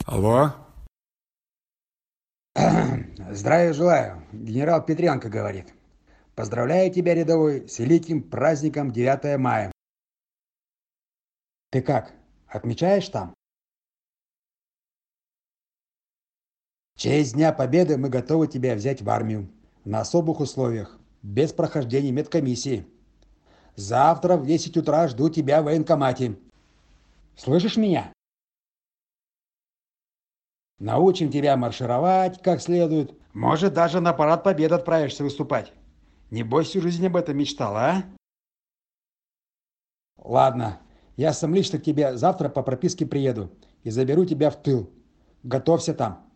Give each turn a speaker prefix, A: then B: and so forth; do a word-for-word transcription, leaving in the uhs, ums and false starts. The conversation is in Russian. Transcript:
A: Алло?
B: Здравия желаю. Генерал Петренко говорит. Поздравляю тебя, рядовой, с великим праздником девятое мая. Ты как, отмечаешь там? В честь Дня Победы мы готовы тебя взять в армию. На особых условиях, без прохождения медкомиссии. Завтра в десять утра жду тебя в военкомате. Слышишь меня? Научим тебя маршировать как следует. Может, даже на парад Победы отправишься выступать. Небось, всю жизнь об этом мечтал, а? Ладно, я сам лично к тебе завтра по прописке приеду и заберу тебя в тыл. Готовься там.